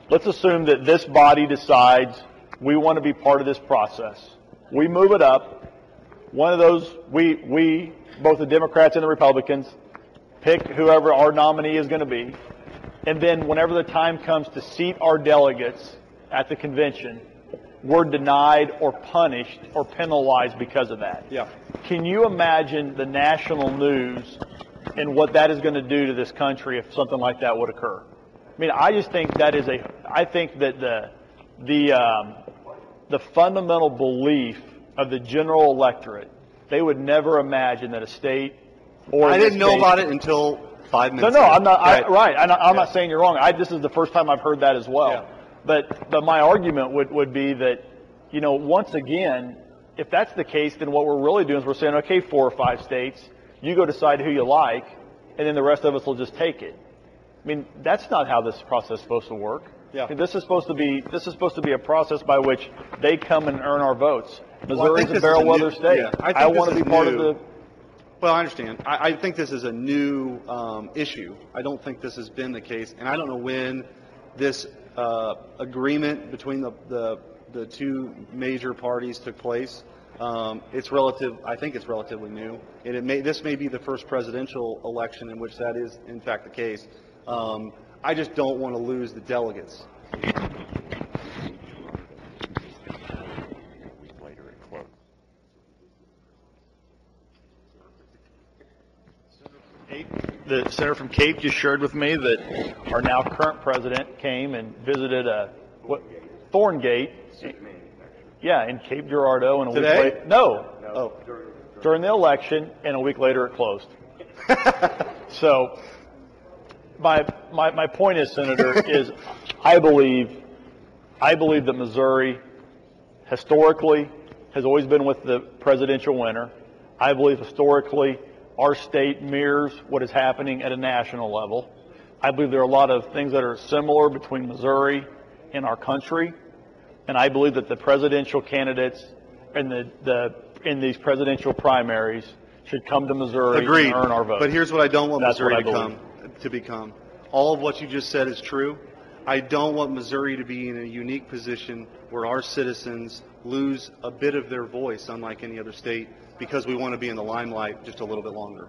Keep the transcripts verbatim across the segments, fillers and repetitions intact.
let's assume that this body decides we want to be part of this process. We move it up. One of those, we, we, both the Democrats and the Republicans, pick whoever our nominee is going to be. And then whenever the time comes to seat our delegates at the convention, we're denied or punished or penalized because of that. Yeah. Can you imagine the national news and what that is going to do to this country if something like that would occur? I mean, I just think that is a, I think that the, the, um, the fundamental belief of the general electorate, they would never imagine that a state or I didn't know state, about it until five minutes No, no, ago. I'm not. I, Right. right, I'm not, I'm Yeah. not saying you're wrong. I, this is the first time I've heard that as well. Yeah. But, but my argument would, would be that, you know, once again, if that's the case, then what we're really doing is we're saying, okay, four or five states, you go decide who you like, and then the rest of us will just take it. I mean, that's not how this process is supposed to work. Yeah. I mean, this is supposed to be this is supposed to be a process by which they come and earn our votes. Missouri's think a this barrel is a new- weather state. yeah, I think I this want to is be part new. of the. Well, I understand. I, I think this is a new um, issue. I don't think this has been the case, and I don't know when this uh, agreement between the, the the two major parties took place. Um, it's relative. I think it's relatively new, and it may this may be the first presidential election in which that is in fact the case. Um, I just don't want to lose the delegates. The senator from Cape just shared with me that our now current president came and visited a what Thorngate. Yeah, in Cape Girardeau, and a Today? week later. No, Oh, during the election, and a week later it closed. So, my my my point is, Senator, is I believe I believe that Missouri historically has always been with the presidential winner. I believe historically our state mirrors what is happening at a national level. I believe there are a lot of things that are similar between Missouri and our country, and I believe that the presidential candidates and the, the in these presidential primaries should come to Missouri agreed. and earn our vote. But here's what I don't want That's Missouri what to I come to become. All of what you just said is true. I don't want Missouri to be in a unique position where our citizens lose a bit of their voice, unlike any other state, because we want to be in the limelight just a little bit longer.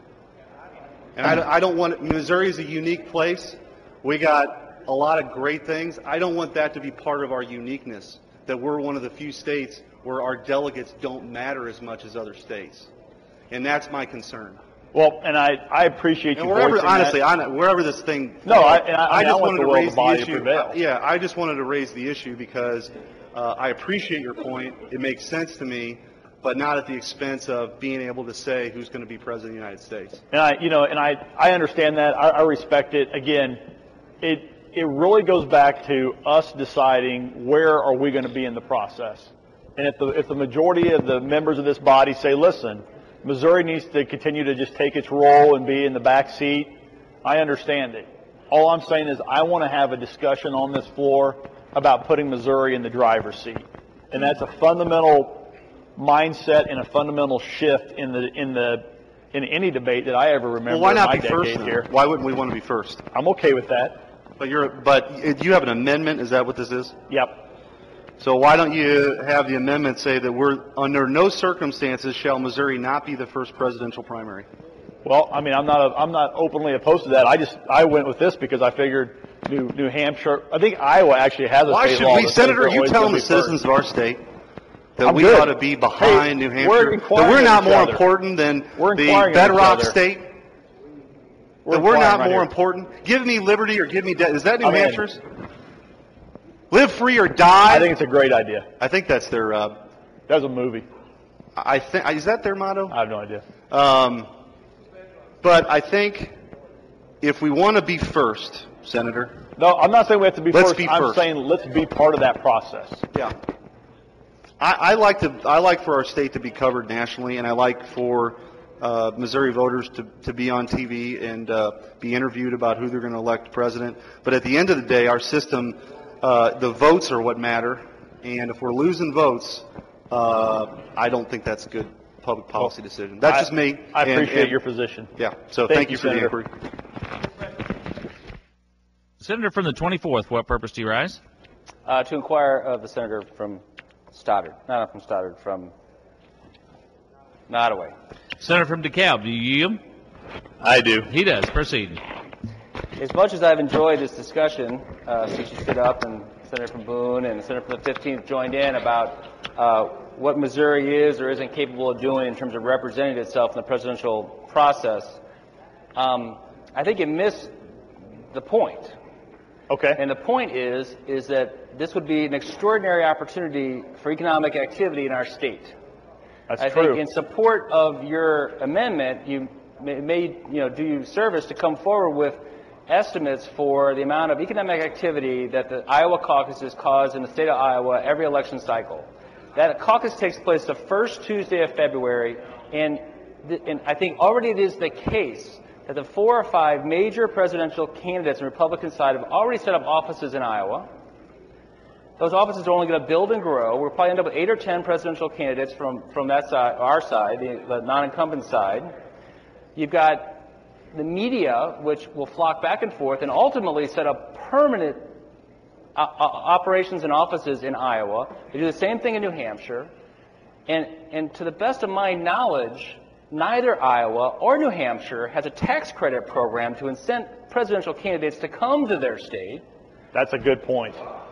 And I, I don't want Missouri is a unique place. We got a lot of great things. I don't want that to be part of our uniqueness, that we're one of the few states where our delegates don't matter as much as other states. And that's my concern. Well, and I, I appreciate you And wherever, voicing honestly, that. I, wherever this thing, No, I- and I- I mean, I just want wanted the to will of raise the the body to issue. prevail. Yeah, I just wanted to raise the issue because uh, I appreciate your point. It makes sense to me, but not at the expense of being able to say who's going to be president of the United States. And I, you know, and I, I understand that. I, I respect it. Again, it, it really goes back to us deciding where are we going to be in the process. And if the, if the majority of the members of this body say, listen, Missouri needs to continue to just take its role and be in the back seat, I understand it. All I'm saying is I want to have a discussion on this floor about putting Missouri in the driver's seat. And that's a fundamental mindset and a fundamental shift in the in the in any debate that I ever remember. Well, why not in my be first decade then? here. Why wouldn't we want to be first? I'm okay with that. But you're, but you have an amendment. Is that what this is? Yep. So why don't you have the amendment say that we're under no circumstances shall Missouri not be the first presidential primary? Well, I mean, I'm not a, I'm not openly opposed to that. I just I went with this because I figured New New Hampshire. I think Iowa actually has a Why state should law we, that says Senator? they're You always telling gonna the be first. citizens of our state that I'm we good. ought to be behind Hey, New we're Hampshire, that inquiring we're not of each more other. important than We're the inquiring of each bedrock other. state? We're That we're inquiring not right more here. important? Give me liberty or give me death. Is that New I'm in. Hampshire's? Live free or die? I think it's a great idea. I think that's their. Uh, That was a movie. I think is that their motto? I have no idea. Um, but I think if we want to be first, Senator. No, I'm not saying we have to be Let's first. be I'm first. saying let's be part of that process. Yeah. I, I like to. I like for our state to be covered nationally, and I like for uh, Missouri voters to, to be on T V and uh, be interviewed about who they're going to elect president. But at the end of the day, our system, uh, the votes are what matter, and if we're losing votes, uh, I don't think that's a good public policy decision. That's I- just me. I and- appreciate and- your position. Yeah. So Thank thank, you, you for Senator. the inquiry. Senator from the twenty-fourth, what purpose do you rise? Uh, to inquire of the senator from Stoddard, not from Stoddard, from Nottoway. Senator from DeKalb, do you yield? I do. He does. Proceed. As much as I've enjoyed this discussion, uh, since you stood up and Senator from Boone and the Senator from the fifteenth joined in about uh, what Missouri is or isn't capable of doing in terms of representing itself in the presidential process, um, I think it missed the point. Okay. And the point is, is that this would be an extraordinary opportunity for economic activity in our state. That's I true. think in support of your amendment, you may, may you know, do you service to come forward with estimates for the amount of economic activity that the Iowa caucuses cause in the state of Iowa every election cycle. That caucus takes place the first Tuesday of February, and, th- and I think already it is the case that the four or five major presidential candidates on the Republican side have already set up offices in Iowa. Those offices are only going to build and grow. We'll probably end up with eight or ten presidential candidates from, from that side, our side, the, the non-incumbent side. You've got the media, which will flock back and forth and ultimately set up permanent uh, operations and offices in Iowa. They do the same thing in New Hampshire. And, and to the best of my knowledge, neither Iowa or New Hampshire has a tax credit program to incent presidential candidates to come to their state. That's a good point.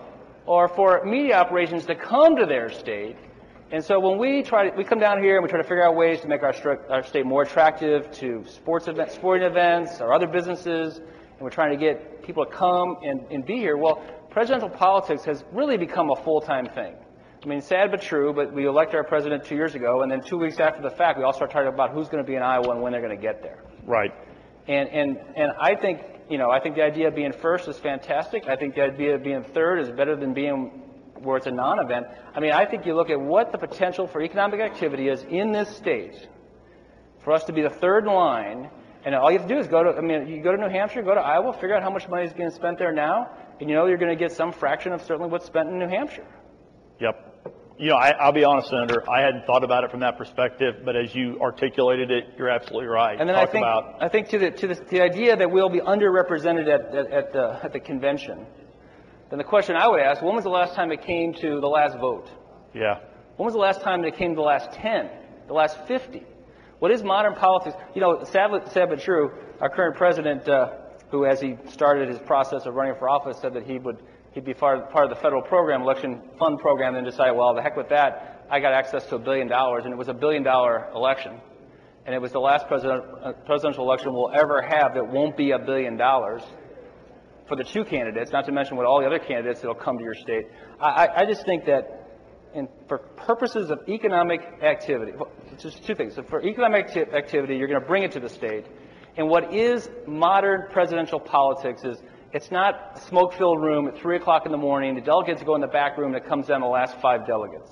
Or for media operations to come to their state. And so when we try to, we come down here and we try to figure out ways to make our, our state more attractive to sports event, sporting events or other businesses, and we're trying to get people to come and, and be here, well, presidential politics has really become a full-time thing. I mean, sad but true, but we elected our president two years ago, and then two weeks after the fact, we all start talking about who's going to be in Iowa and when they're going to get there. Right. And, and, and I think, you know, I think the idea of being first is fantastic. I think the idea of being third is better than being where it's a non-event. I mean, I think you look at what the potential for economic activity is in this state for us to be the third in line, and all you have to do is go to, I mean, you go to New Hampshire, go to Iowa, figure out how much money is being spent there now, and you know you're going to get some fraction of certainly what's spent in New Hampshire. Yep. You know, I, I'll be honest, Senator, I hadn't thought about it from that perspective, but as you articulated it, you're absolutely right. And then Talk I think, about, I think to the, to the, the idea that we'll be underrepresented at, at, at, the, at the convention, then the question I would ask, when was the last time it came to the last vote? yeah. When was the last time it came to the last ten, the last fifty? What is modern politics? You know, sadly, sad but true, our current president, uh, who as he started his process of running for office said that he would he'd be part, part of the federal program, election fund program, and decided, well, the heck with that, I got access to a billion dollars, and it was a billion dollar election. And it was the last president, uh, presidential election we'll ever have that won't be a billion dollars for the two candidates, not to mention with all the other candidates that will come to your state. I, I just think that in, for purposes of economic activity, well, it's just two things. So for economic acti- activity, you're going to bring it to the state. And what is modern presidential politics is it's not a smoke-filled room at three o'clock in the morning. The delegates go in the back room that comes down the last five delegates.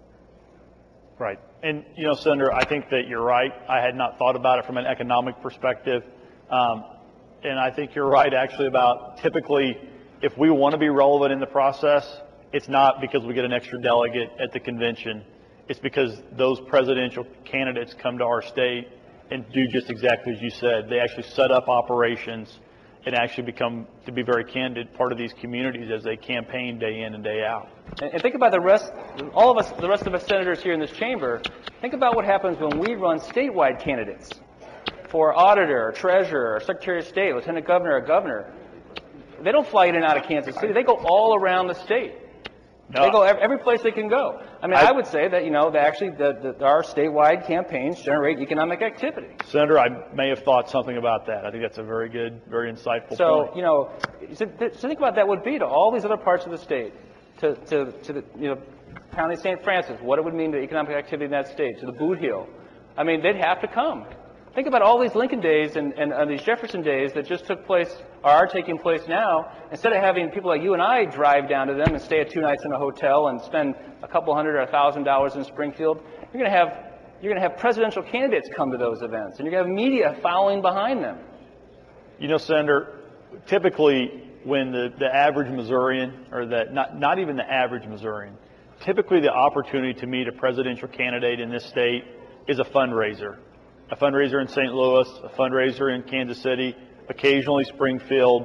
Right. And, you know, Senator, I think that you're right. I had not thought about it from an economic perspective. Um, and I think you're right, actually, about typically if we want to be relevant in the process, it's not because we get an extra delegate at the convention. It's because those presidential candidates come to our state and do just exactly as you said. They actually set up operations and actually become, to be very candid, part of these communities as they campaign day in and day out. And, and think about the rest, all of us, the rest of us senators here in this chamber, think about what happens when we run statewide candidates for auditor, treasurer, secretary of state, lieutenant governor, or governor. They don't fly in and out of Kansas City. They go all around the state. No. They go every, every place they can go. I mean, I, I would say that, you know, that actually the, the, our statewide campaigns generate economic activity. Senator, I may have thought something about that. I think that's a very good, very insightful so, point. you know, so, so think about that would be to all these other parts of the state, to, to, to the, you know, County of Saint Francis, what it would mean to economic activity in that state, to the Boot Heel. I mean, they'd have to come. Think about all these Lincoln days and, and, and these Jefferson days that just took place or are taking place now. Instead of having people like you and I drive down to them and stay at two nights in a hotel and spend a couple hundred or a thousand dollars in Springfield, you're going to have you're going to have presidential candidates come to those events, and you're going to have media following behind them. You know, Senator, typically when the, the average Missourian, or that not not even the average Missourian, typically the opportunity to meet a presidential candidate in this state is a fundraiser. A fundraiser in Saint Louis, a fundraiser in Kansas City, occasionally Springfield.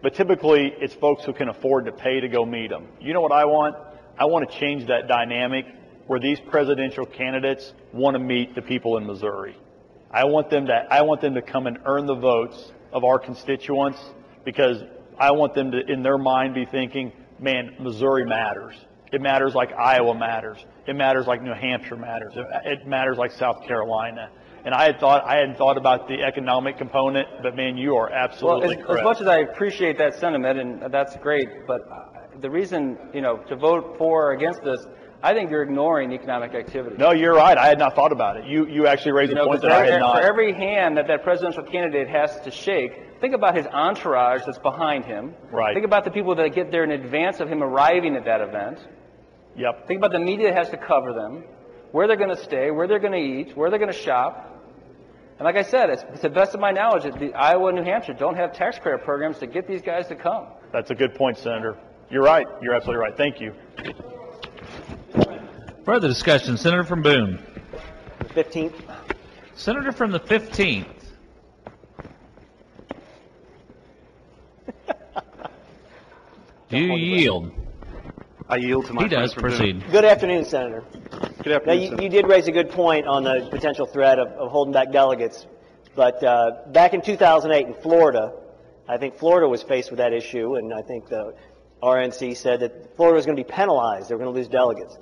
but typically it's folks who can afford to pay to go meet them. You know what I want? I want to change that dynamic where these presidential candidates want to meet the people in Missouri. I want them to, I want them to come and earn the votes of our constituents, because I want them to, in their mind, be thinking, man, Missouri matters. It matters like Iowa matters. It matters like New Hampshire matters. It, it matters like South Carolina. And I had thought I hadn't thought about the economic component, but man, you are absolutely well, as, correct. As much as I appreciate that sentiment, and that's great, but the reason, you know, to vote for or against this, I think you're ignoring economic activity. No, you're right. I had not thought about it. You you actually raised you a know, point that for, I had not. For every hand that that presidential candidate has to shake, think about his entourage that's behind him. Right. Think about the people that get there in advance of him arriving at that event. Yep. Think about the media that has to cover them, where they're going to stay, where they're going to eat, where they're going to shop. And like I said, it's, it's the best of my knowledge that the Iowa and New Hampshire don't have tax credit programs to get these guys to come. That's a good point, Senator. You're right. You're absolutely right. Thank you. Further discussion, Senator from Boone. fifteenth. Senator from the fifteenth. Do you yield? I yield to my He friend does. from Boone. Proceed. Good afternoon, Senator. Good Now, afternoon, you, Senator. you did raise a good point on the potential threat of, of holding back delegates. But uh, back in two thousand eight in Florida, I think Florida was faced with that issue, and I think the R N C said that Florida was going to be penalized. They were going to lose delegates.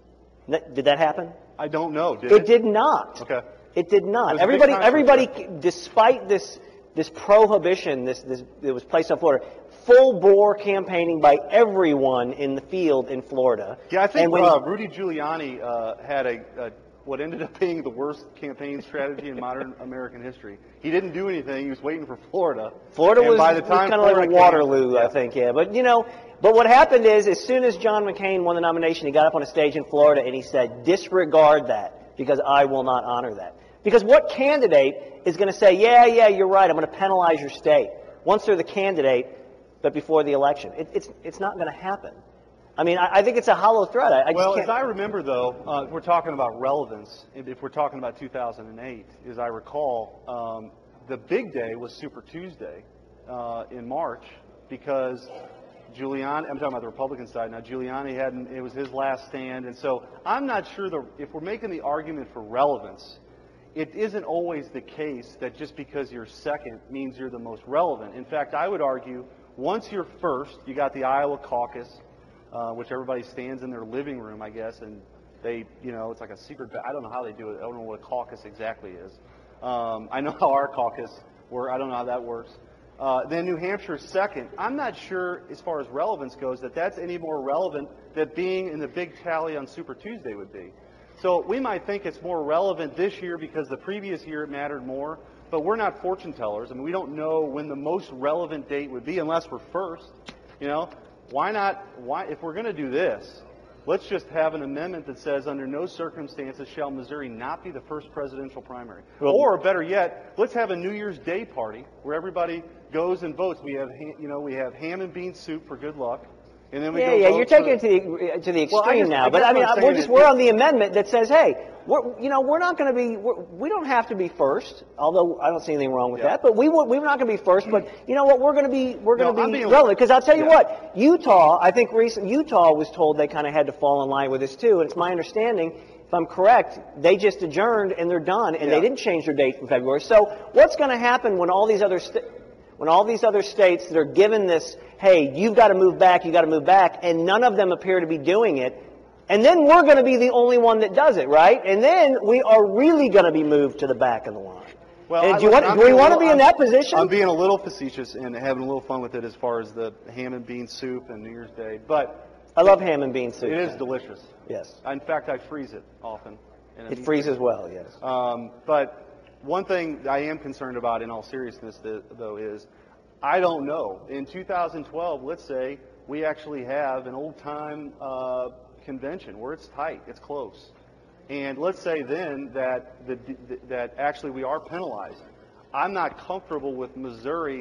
N- Did that happen? I don't know. Did it? It did not. Okay. It did It not. was a big Everybody, controversy. everybody, despite this this prohibition, this this that was placed on Florida, full bore campaigning by everyone in the field in Florida. Yeah, I think And when- uh, Rudy Giuliani uh, had a, a what ended up being the worst campaign strategy in modern American history. He didn't do anything. He was waiting for Florida. Florida And was, by the was time kind of like a Florida Waterloo, came, I think, yeah. But, you know, but what happened is, as soon as John McCain won the nomination, he got up on a stage in Florida and he said, disregard that, because I will not honor that. Because what candidate is going to say, yeah, yeah, you're right, I'm going to penalize your state, once they're the candidate, but before the election? It, it's, it's not going to happen. I mean, I, I think it's a hollow threat. I, I Well, just as can't. I remember, though, uh, we're talking about relevance. If if we're talking about two thousand eight, as I recall, um, the big day was Super Tuesday uh, in March, because Giuliani, I'm talking about the Republican side now, Giuliani hadn't, it was his last stand. And so I'm not sure the, if we're making the argument for relevance, it isn't always the case that just because you're second means you're the most relevant. In fact, I would argue once you're first, you got the Iowa caucus, uh, which everybody stands in their living room, I guess, and they, you know, it's like a secret, I don't know how they do it. I don't know what a caucus exactly is. Um, I know how our caucus works. I don't know how that works. Uh, then New Hampshire second. I'm not sure, as far as relevance goes, that that's any more relevant than being in the big tally on Super Tuesday would be. So we might think it's more relevant this year because the previous year it mattered more, but we're not fortune tellers. I mean, we don't know when the most relevant date would be unless we're first. You know, why not? Why, if we're going to do this, let's just have an amendment that says, under no circumstances shall Missouri not be the first presidential primary. Well, or better yet, let's have a New Year's Day party where everybody goes and votes. We have, ha- you know, we have ham and bean soup for good luck, and then we Yeah, go yeah, vote you're taking for- it to the to the Well, I extreme just- now. I But guess I mean, what I'm we're saying just is- we're on the amendment that says, hey, we're you know we're not going to be we're, we don't have to be first. Although I don't see anything wrong with Yeah. that. But we would we're not going to be first. But you know what? We're going to be we're going No, to I'm be being- relevant. Because I'll tell you Yeah. what, Utah. I think recent Utah was told they kind of had to fall in line with this too. And it's my understanding, if I'm correct, they just adjourned and they're done, and Yeah. they didn't change their date from February. So what's going to happen when all these other sta- when all these other states that are given this, hey, you've got to move back, you've got to move back, and none of them appear to be doing it, and then we're going to be the only one that does it, right? And then we are really going to be moved to the back of the line. Well, and I- do, you want, I'm do we being a want to little- be in I'm- that position? I'm being a little facetious and having a little fun with it as far as the ham and bean soup and New Year's Day, but I love ham and bean soup. it is man. delicious. Yes. In fact, I freeze it often. in a It meat freezes freezer. well, yes. Um, but one thing I am concerned about, in all seriousness, th- though, is I don't know. In two thousand twelve, let's say we actually have an old-time uh, convention where it's tight, it's close, and let's say then that the, that actually we are penalized. I'm not comfortable with Missouri,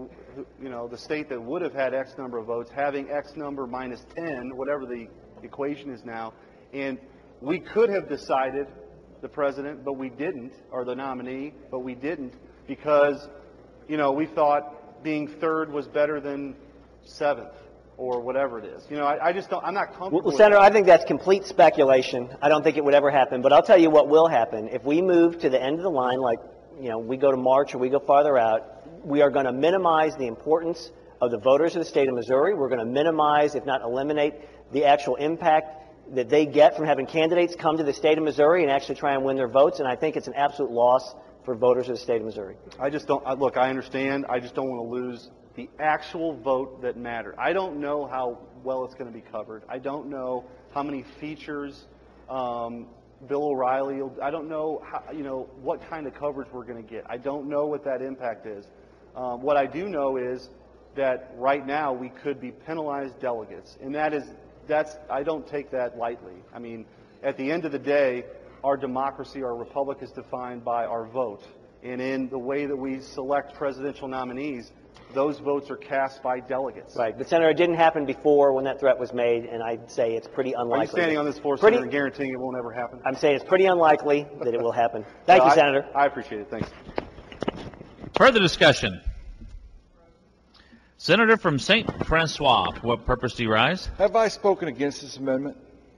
you know, the state that would have had X number of votes, having X number minus ten, whatever the equation is now, and we could have decided the president, but we didn't, or the nominee, but we didn't, because, you know, we thought being third was better than seventh or whatever it is. You know, I, I just don't, I'm not comfortable Well, with Senator, that. I think that's complete speculation. I don't think it would ever happen. But I'll tell you what will happen. If we move to the end of the line, like, you know, we go to March or we go farther out, we are going to minimize the importance of the voters of the state of Missouri. We're going to minimize, if not eliminate, the actual impact that they get from having candidates come to the state of Missouri and actually try and win their votes. And I think it's an absolute loss for voters of the state of Missouri. I just don't, I- look, I understand. I just don't want to lose the actual vote that mattered. I don't know how well it's going to be covered. I don't know how many features um, Bill O'Reilly, will- I don't know how, you know, what kind of coverage we're going to get. I don't know what that impact is. Um, what I do know is that right now we could be penalized delegates, and that is, that's, I don't take that lightly. I mean, at the end of the day, our democracy, our republic is defined by our vote. And in the way that we select presidential nominees, those votes are cast by delegates. Right. But, Senator, it didn't happen before when that threat was made, and I'd say it's pretty unlikely. Are you standing on this floor, Pretty- Senator, guaranteeing it won't ever happen? I'm saying it's pretty unlikely that it will happen. Thank No, you, I- Senator. I appreciate it. Thanks. Further discussion. Senator from Saint Francois, for what purpose do you rise? Have I spoken against this amendment?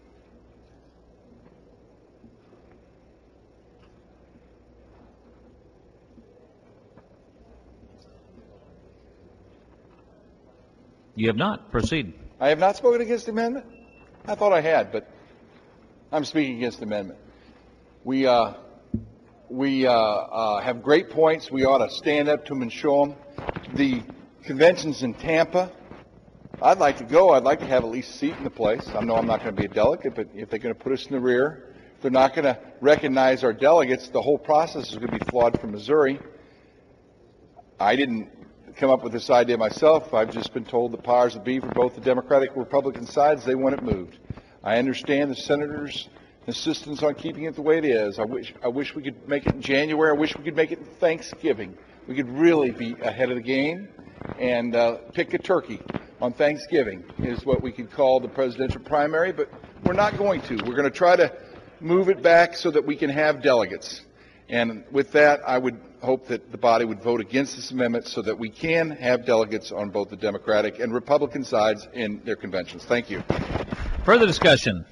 You have not. Proceed. I have not spoken against the amendment? I thought I had, but I'm speaking against the amendment. We, uh, we uh, uh, have great points. We ought to stand up to them and show them. The convention's in Tampa. I'd like to go. I'd like to have at least a seat in the place. I know I'm not going to be a delegate, but if they're going to put us in the rear, if they're not going to recognize our delegates, the whole process is going to be flawed for Missouri. I didn't come up with this idea myself. I've just been told the powers that be for both the Democratic and Republican sides, they want it moved. I understand the senators' insistence on keeping it the way it is. I wish I wish we could make it in January. I wish we could make it in Thanksgiving. We could really be ahead of the game and uh, pick a turkey on Thanksgiving is what we could call the presidential primary, but we're not going to. We're going to try to move it back so that we can have delegates. And with that, I would hope that the body would vote against this amendment so that we can have delegates on both the Democratic and Republican sides in their conventions. Thank you. Further discussion.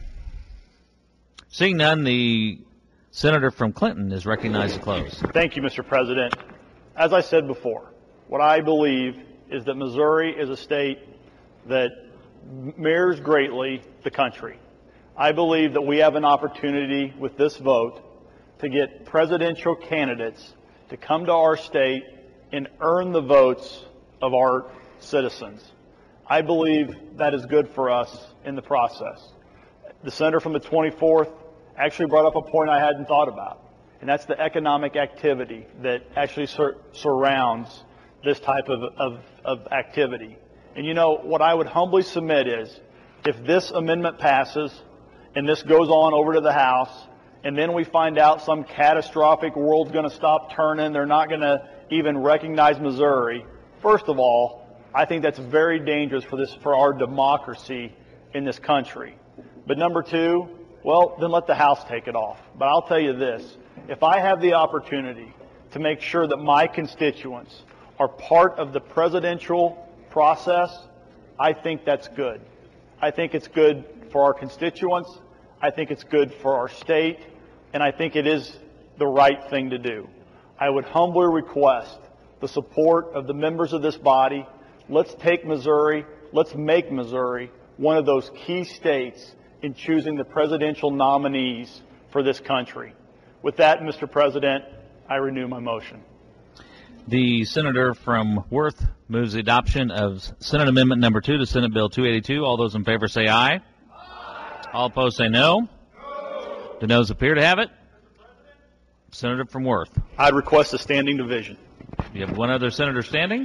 Seeing none, the senator from Clinton is recognized to close. Thank you, Mister President. As I said before, what I believe is that Missouri is a state that mirrors greatly the country. I believe that we have an opportunity with this vote to get presidential candidates to come to our state and earn the votes of our citizens. I believe that is good for us in the process. The senator from the twenty-fourth actually brought up a point I hadn't thought about, and that's the economic activity that actually sur- surrounds this type of, of, of activity. And you know, what I would humbly submit is, if this amendment passes and this goes on over to the House, and then we find out some catastrophic world's going to stop turning, they're not going to even recognize Missouri, first of all, I think that's very dangerous for this, for our democracy in this country. But number two, well, then let the House take it off. But I'll tell you this, if I have the opportunity to make sure that my constituents are part of the presidential process, I think that's good. I think it's good for our constituents. I think it's good for our state, and I think it is the right thing to do. I would humbly request the support of the members of this body. Let's take Missouri, let's make Missouri one of those key states in choosing the presidential nominees for this country. With that, Mister President, I renew my motion. The senator from Worth moves the adoption of Senate Amendment Number two to Senate Bill two eighty-two. All those in favor say aye. Aye. All opposed say no. No. The noes appear to have it. Senator from Worth. I'd request a standing division. You have one other senator standing.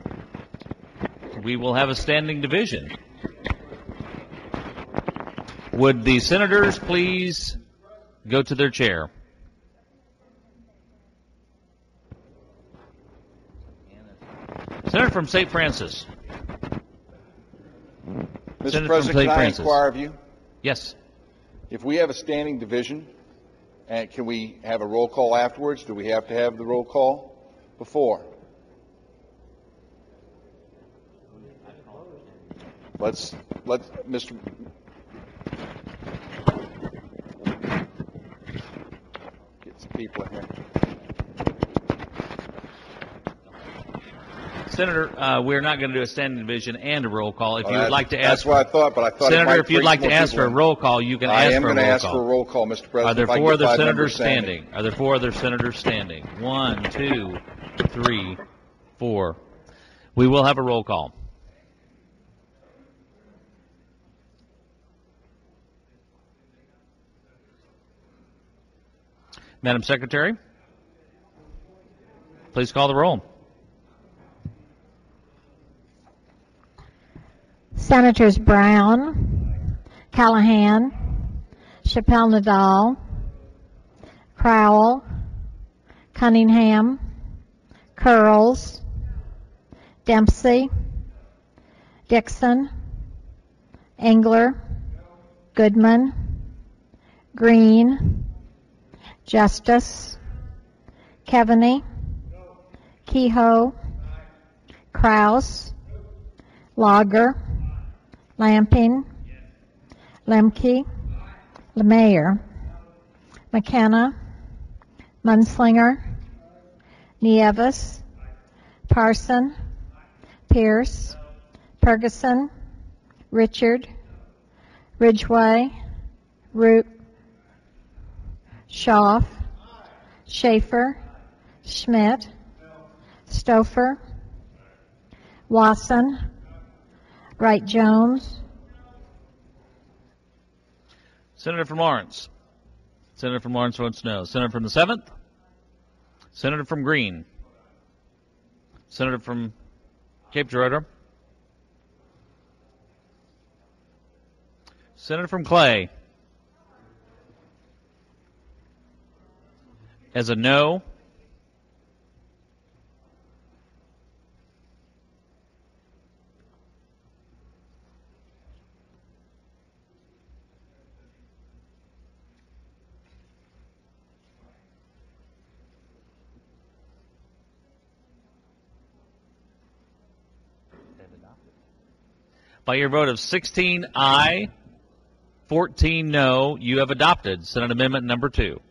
We will have a standing division. Would the senators please go to their chair? Senator from Saint Francis. Mister Senator from President, Saint can I Francis. inquire of you? Yes. If we have a standing division, and can we have a roll call afterwards? Do we have to have the roll call before? Let's, let's, Mister Get some people in here. Senator, uh, we're not going to do a standing division and a roll call. If Well, you would that's- like to That's ask, what I thought, but I thought it Senator, might if you'd bring like some to more ask for a people in. roll call, you can I ask am for a going to roll ask call. for a roll call, Mister Are President. there if I can four get other five senators members standing? Are there four other senators standing? One, two, three, four. We will have a roll call. Madam Secretary, please call the roll. Senators Brown, Callahan, Chappelle Nadal, Crowell, Cunningham, Curls, Dempsey, Dixon, Engler, Goodman, Green, Justice, Keaveney, Kehoe, Kraus, Lager, Lamping, Lemke, LeMayer, McKenna, Munslinger, Nieves, Parson, Pierce, Ferguson, Richard, Ridgway, Root, Schaaf, Schaefer, Schmidt, Stouffer, Wasson, Wright Jones, Senator from Lawrence. Senator from Lawrence votes no. Senator from the seventh. Senator from Green. Senator from Cape Girardeau. Senator from Clay. As a no. By your vote of sixteen aye, fourteen no, you have adopted Senate Amendment number two.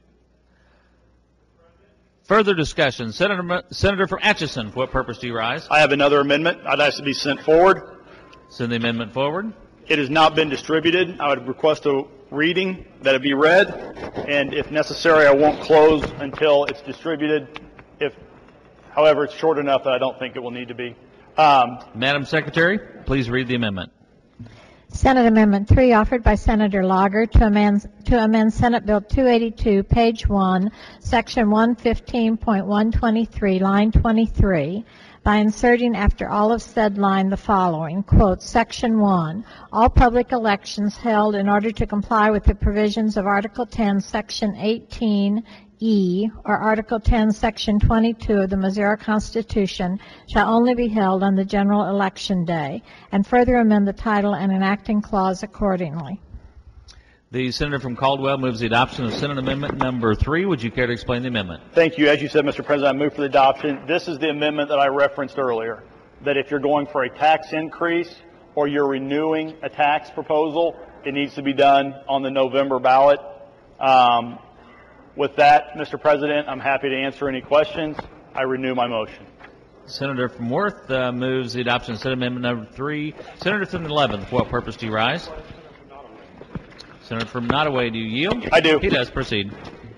Further discussion. Senator, Senator from Atchison, for what purpose do you rise? I have another amendment I'd ask to be sent forward. Send the amendment forward. It has not been distributed. I would request a reading that it be read, and if necessary, I won't close until it's distributed. If, however, it's short enough that I don't think it will need to be. Um, Madam Secretary, please read the amendment. Senate Amendment three, offered by Senator Lager to amend, to amend Senate Bill two eighty-two, page one, section one fifteen point one twenty-three, line twenty-three, by inserting after all of said line the following, quote, Section one, all public elections held in order to comply with the provisions of Article ten, Section eighteen E, or Article ten, Section twenty-two of the Missouri Constitution shall only be held on the general election day, and further amend the title and enacting clause accordingly. The senator from Caldwell moves the adoption of Senate Amendment number three. Would you care to explain the amendment? Thank you. As you said, Mister President, I move for the adoption. This is the amendment that I referenced earlier, that if you're going for a tax increase or you're renewing a tax proposal, it needs to be done on the November ballot. Um, with that, Mister President, I'm happy to answer any questions. I renew my motion. Senator from Worth uh, moves the adoption of Senate Amendment number three. Senator from the eleventh, for what purpose do you rise? Senator from Nottoway, do you yield? I do. He does. Proceed.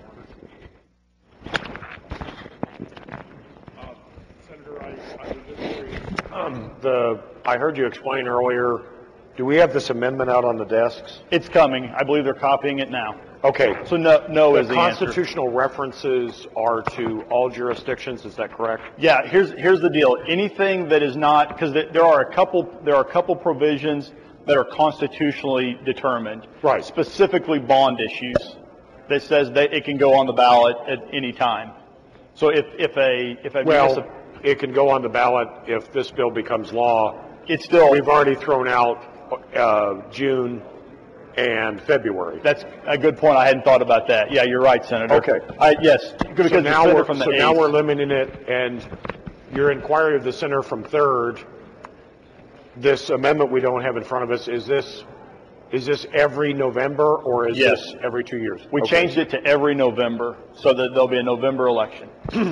Um, the, I heard you explain earlier, do we have this amendment out on the desks? It's coming. I believe they're copying it now. Okay. So no, no The is the answer. constitutional references are to all jurisdictions, is that correct? Yeah, here's here's the deal. Anything that is not, because there are a couple there are a couple provisions that are constitutionally determined, Right. specifically bond issues, that says that it can go on the ballot at any time. So if if a if a Well, municip- it can go on the ballot if this bill becomes law. it's still We've already thrown out uh, June and February. that's a good point. I hadn't thought about that. Yeah, you're right, Senator. Okay. I, yes, because So the now senator we're, from the so now eighth- we're limiting it, and your inquiry of the senator from third this amendment we don't have in front of us, is this, is this every November or is Yes. this every two years? We Okay. changed it to every November so that there'll be a November election.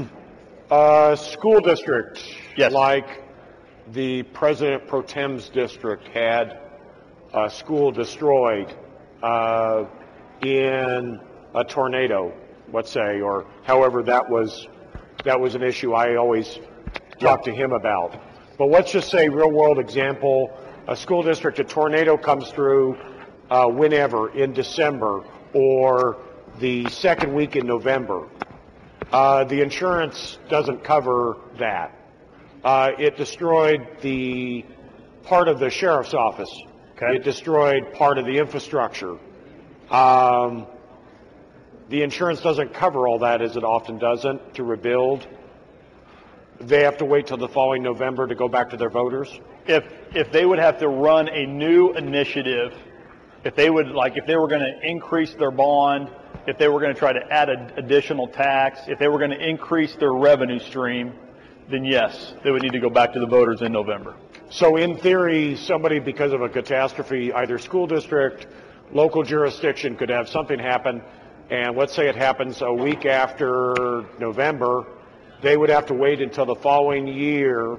Uh, school district. Yes. Like the President Pro Tem's district had a school destroyed uh, in a tornado, let's say, or however that was, that was an issue I always talk to him about. But let's just say, real world example, a school district, a tornado comes through uh, whenever, in December, or the second week in November. Uh, the insurance doesn't cover that. Uh, it destroyed the part of the sheriff's office. Okay. It destroyed part of the infrastructure. Um, the insurance doesn't cover all that, as it often doesn't, to rebuild. They have to wait till the following November to go back to their voters. If, if they would have to run a new initiative, if they would, like, if they were going to increase their bond, if they were going to try to add an additional tax, if they were going to increase their revenue stream, then yes, they would need to go back to the voters in November. So in theory, somebody, because of a catastrophe, either school district, local jurisdiction, could have something happen, and let's say it happens a week after November, they would have to wait until the following year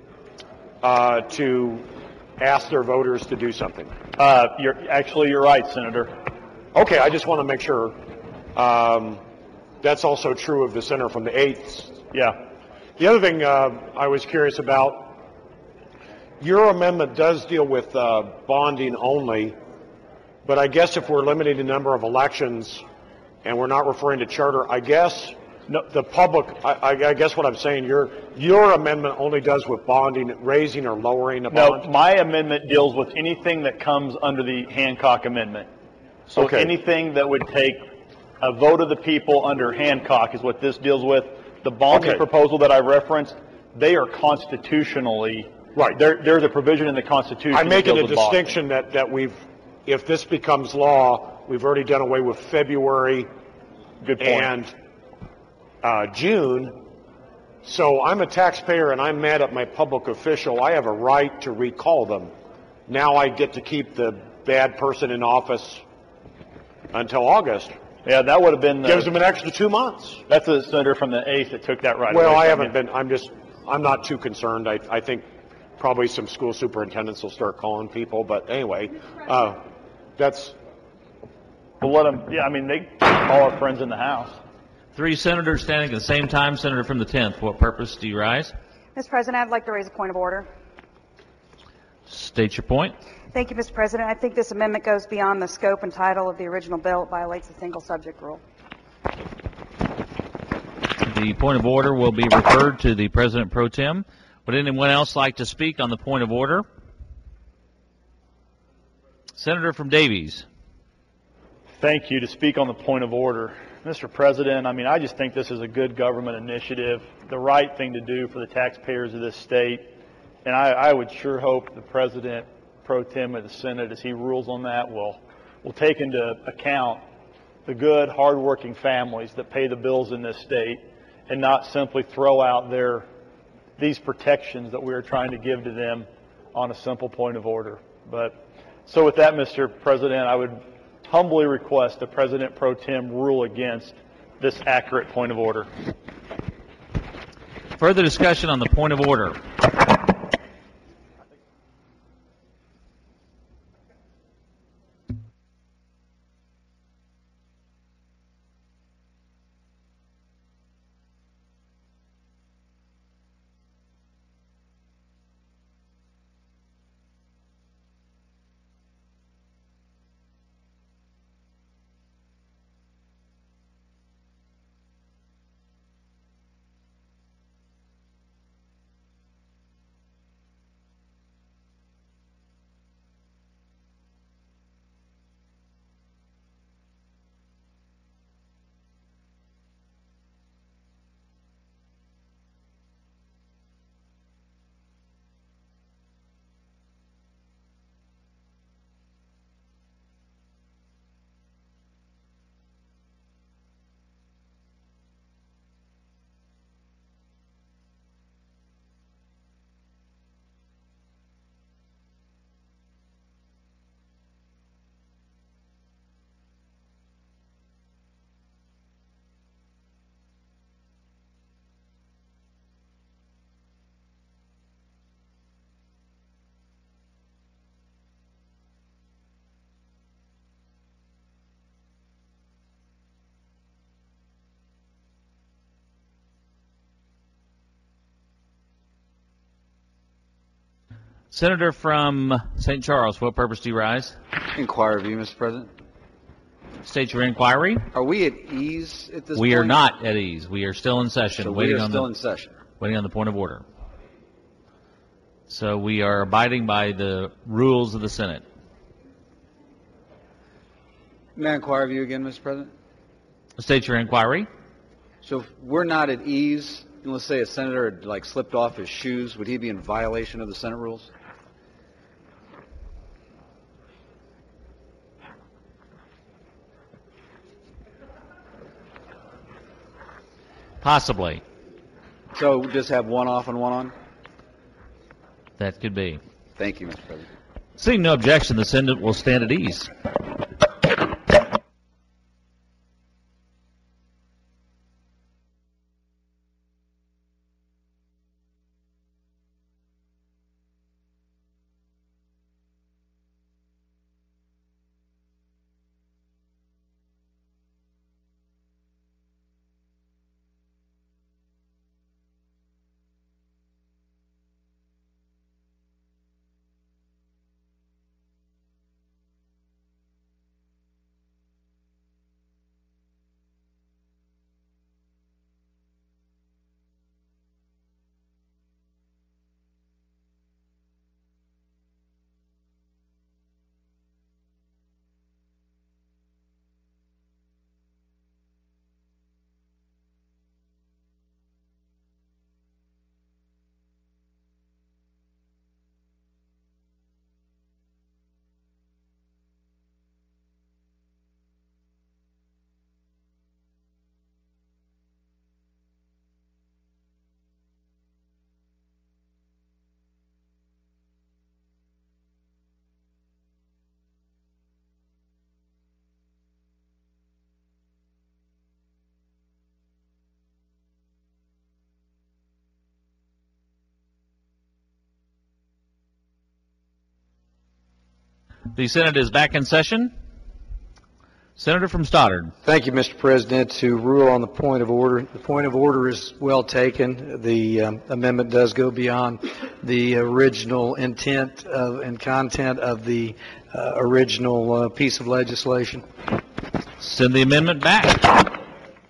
uh, to ask their voters to do something. Uh, you're, actually, you're right, Senator. Okay, I just want to make sure. Um, that's also true of the senator from the eighth. Yeah. The other thing uh, I was curious about, your amendment does deal with uh, bonding only, but I guess if we're limiting the number of elections and we're not referring to charter, I guess no, the public, I, I guess what I'm saying, your your amendment only does with bonding, raising or lowering a No, bond? my amendment deals with anything that comes under the Hancock Amendment. So Okay. anything that would take a vote of the people under Hancock is what this deals with. The bonding Okay. proposal that I referenced, they are constitutionally, Right. there, there's a provision in the Constitution I'm that making deals a with bonding. distinction that, that we've, if this becomes law, we've already done away with February Good point. and uh, June. So I'm a taxpayer and I'm mad at my public official. I have a right to recall them. Now I get to keep the bad person in office until August. Yeah, that would have been, Gives the, them an extra two months. that's the senator from the eighth that took that right Well, away I from haven't you. been, I'm just, I'm not too concerned. I, I think probably some school superintendents will start calling people, but anyway, uh, that's, We'll let them, yeah, I mean, they call our friends in the House. Three senators standing at the same time. Senator from the tenth. For what purpose do you rise? Mister President, I'd like to raise a point of order. State your point. Thank you, Mister President. I think this amendment goes beyond the scope and title of the original bill. It violates the single subject rule. The point of order will be referred to the President Pro Tem. Would anyone else like to speak on the point of order? Senator from Davies. Thank you. To speak on the point of order. Mister President, I mean, I just think this is a good government initiative, the right thing to do for the taxpayers of this state. And I, I would sure hope the President Pro Tem of the Senate, as he rules on that, will, will take into account the good, hardworking families that pay the bills in this state and not simply throw out their, these protections that we are trying to give to them on a simple point of order. But so with that, Mister President, I would humbly request the President Pro Tem rule against this accurate point of order. Further discussion on the point of order. Senator from Saint Charles, what purpose do you rise? Inquire of you, Mister President. State your inquiry. Are we at ease at this we point? We are not at ease. We are still in session. So waiting we are on still the, in session. Waiting on the point of order. So we are abiding by the rules of the Senate. May I inquire of you again, Mister President? State your inquiry. So if we're not at ease, and let's say a senator had like slipped off his shoes, would he be in violation of the Senate rules? Possibly. So we'll just have one off and one on? That could be. Thank you, Mister President. Seeing no objection, the Senate will stand at ease. The Senate is back in session. Senator from Stoddard. Thank you, Mister President. To rule on the point of order, the point of order is well taken. The um, amendment does go beyond the original intent of, and content of the uh, original uh, piece of legislation. Send the amendment back.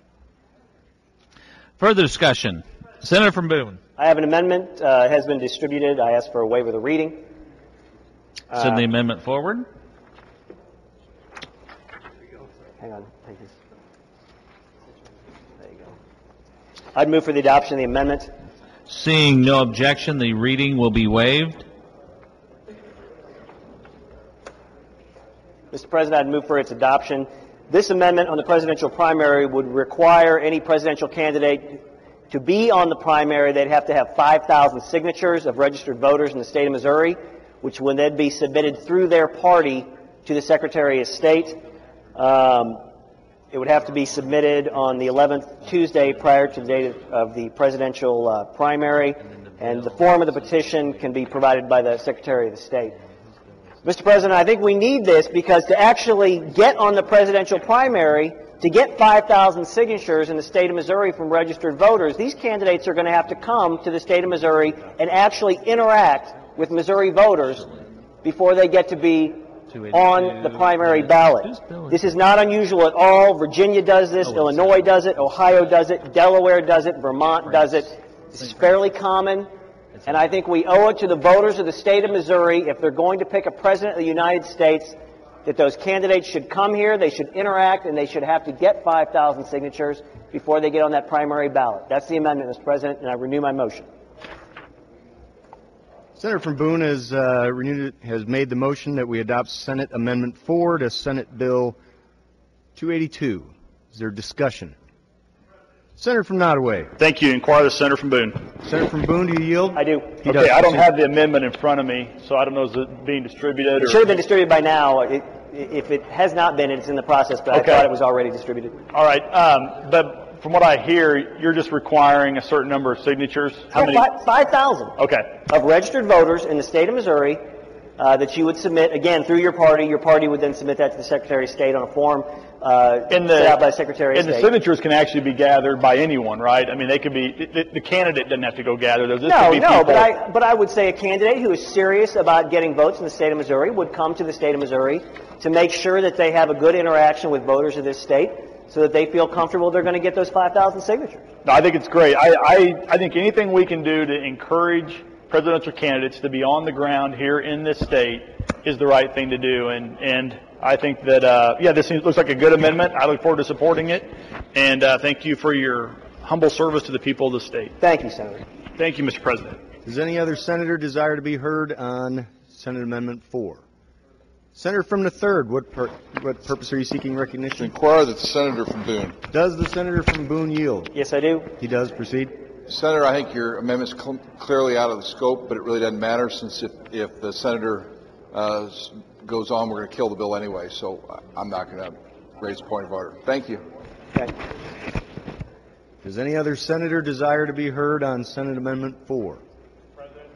Further discussion. Senator from Boone. I have an amendment. Uh, it has been distributed. I ask for a waiver of the reading. Send Uh, the amendment forward. Hang on. Take this. There you go. I'd move for the adoption of the amendment. Seeing no objection, the reading will be waived. Mister President, I'd move for its adoption. This amendment on the presidential primary would require any presidential candidate to be on the primary. They'd have to have five thousand signatures of registered voters in the state of Missouri, which would then be submitted through their party to the Secretary of State. Um, it would have to be submitted on the eleventh Tuesday prior to the date of, of the presidential uh, primary, and the form of the petition can be provided by the Secretary of the State. Mister President, I think we need this because to actually get on the presidential primary, to get five thousand signatures in the state of Missouri from registered voters, these candidates are going to have to come to the state of Missouri and actually interact with Missouri voters before they get to be on the primary ballot. This is not unusual at all. Virginia does this, Illinois does it, Ohio does it, Delaware does it, Vermont does it. This is fairly common, and I think we owe it to the voters of the state of Missouri, if they're going to pick a president of the United States, that those candidates should come here, they should interact, and they should have to get five thousand signatures before they get on that primary ballot. That's the amendment, Mister President, and I renew my motion. Senator from Boone has, uh, renewed, has made the motion that we adopt Senate Amendment four to Senate Bill two eighty-two. Is there discussion? Senator from Nottoway. Thank you. Inquire the Senator from Boone. Senator from Boone, do you yield? I do. He okay, does. I don't have the amendment in front of me, so I don't know, is it being distributed? Or? It should have been distributed by now. It, if it has not been, it's in the process, but Okay. I thought it was already distributed. All right, um, but from what I hear, you're just requiring a certain number of signatures. How many? five thousand. Okay. Of registered voters in the state of Missouri uh, that you would submit, again, through your party. Your party would then submit that to the Secretary of State on a form. uh, And the, set out by the Secretary of and State. the signatures can actually be gathered by anyone, right? I mean, they could be, the, the candidate doesn't have to go gather those. This No, could be no, people. but I, but I would say a candidate who is serious about getting votes in the state of Missouri would come to the state of Missouri to make sure that they have a good interaction with voters of this state so that they feel comfortable they're going to get those five thousand signatures. No, I think it's great. I, I, I think anything we can do to encourage presidential candidates to be on the ground here in this state is the right thing to do. And, and I think that, uh, yeah, this seems, looks like a good amendment. I look forward to supporting it. And uh, thank you for your humble service to the people of the state. Thank you, Senator. Thank you, Mister President. Does any other senator desire to be heard on Senate Amendment four? Senator from the third, what, pur- what purpose are you seeking recognition? To inquire that the senator from Boone. Does the senator from Boone yield? Yes, I do. He does. Proceed. Senator, I think your amendment's cl- clearly out of the scope, but it really doesn't matter since if, if the senator uh, s- goes on, we're going to kill the bill anyway. So I'm not going to raise a point of order. Thank you. Okay. Does any other senator desire to be heard on Senate Amendment four? President.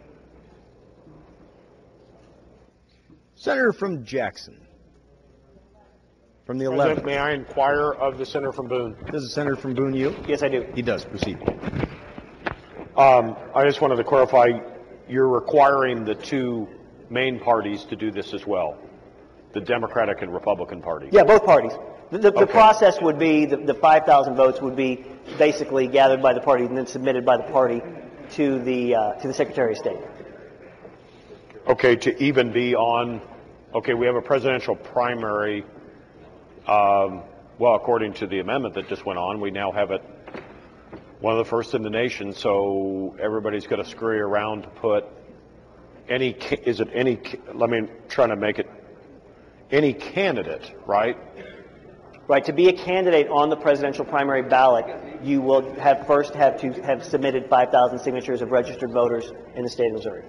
Senator from Jackson. From the President, eleventh. may I inquire of the senator from Boone? Does the senator from Boone yield? Yes, I do. He does. Proceed. Um, I just wanted to clarify, you're requiring the two main parties to do this as well, the Democratic and Republican Party. Yeah, both parties. The, the, the Okay. process would be, the, the five thousand votes would be basically gathered by the party and then submitted by the party to the, uh, to the Secretary of State. Okay, to even be on, okay, we have a presidential primary. Um, well, according to the amendment that just went on, we now have it one of the first in the nation, so everybody's going to scurry around to put any, ca- is it any, ca- let me try to make it, any candidate, right? Right, to be a candidate on the presidential primary ballot, you will have first have to have submitted five thousand signatures of registered voters in the state of Missouri.